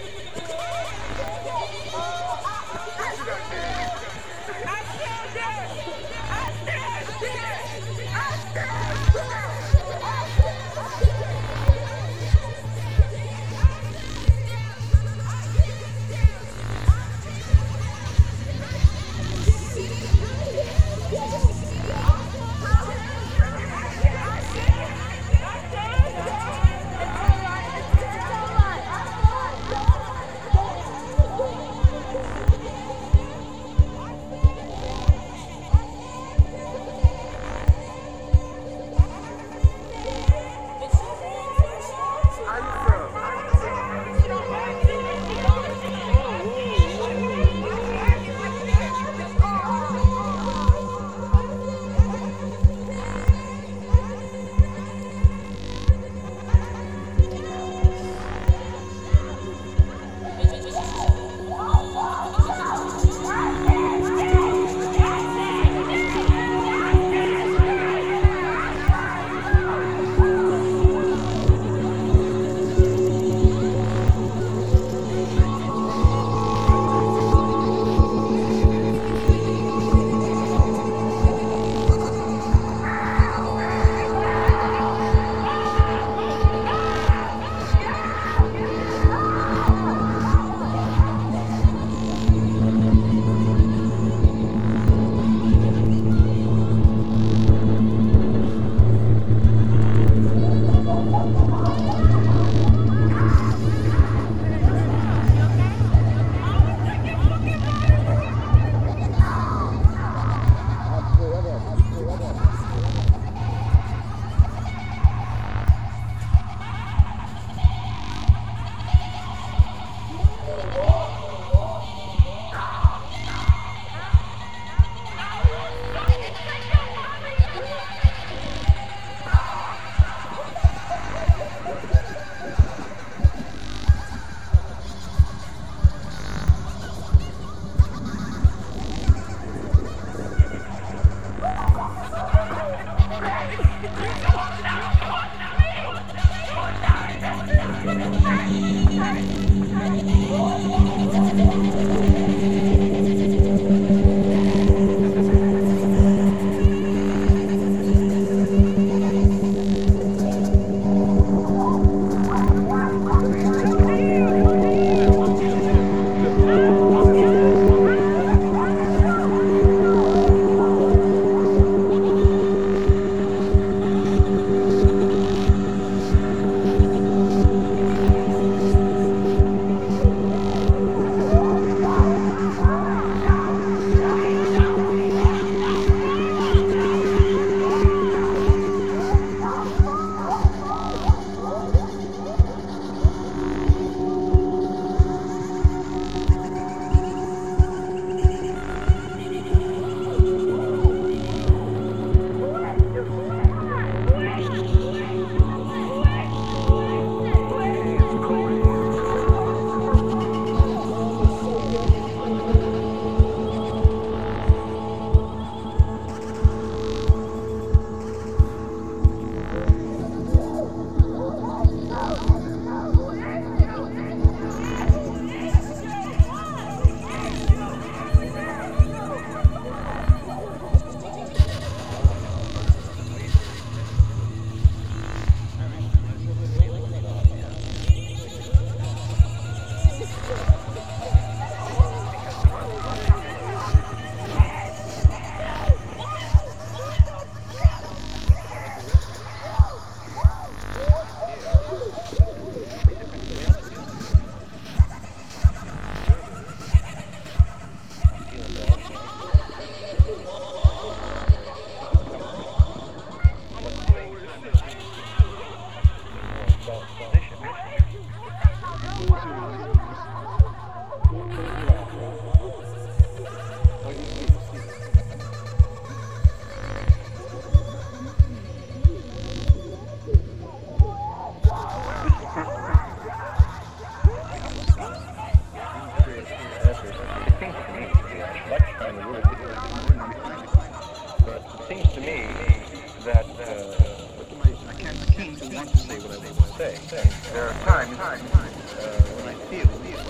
There are times when I feel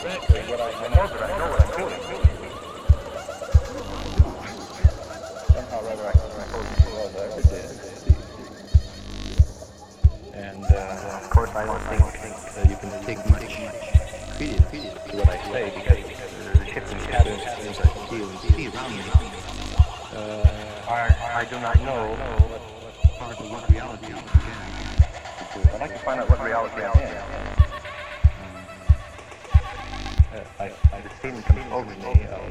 basically what I know that I know what I'm doing. Somehow rather I compose the world I ever did. And of course I don't think you can take much credence to what I say because the shifting patterns as I feel and see around me. I do not know what reality I'm in. I'd like to find out what reality I'm in. The feeling comes over me of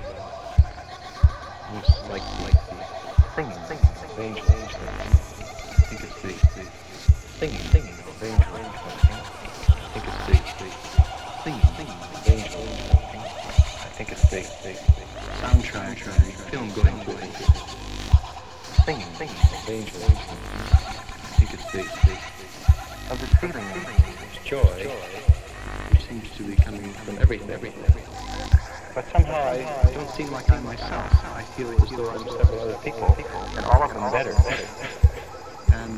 it's like singing of angels. I think it's the singing of angels. I think it's the singing of angels. I think it's the soundtrack of the film going to it. Singing of angels. I think it's the of the feeling of joy which seems to be coming from everything. But somehow I don't seem like I myself. I feel as though I'm several other people, and all of them better. And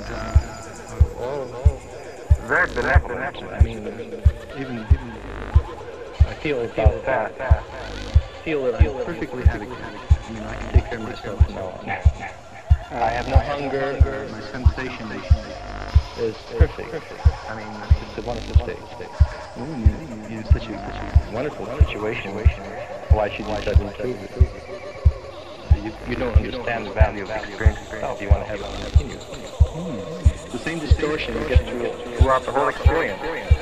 very benevolent. I mean, even I feel about that. I feel that I'm perfectly adequate. I mean, I can take care of myself from now on. I have no hunger. My sensation is perfect. I mean, it's a wonderful state. In such a wonderful situation. Why should you try to improve it? You don't understand the value of experience itself. You want to have it continue. The same distortion you get throughout the whole experience.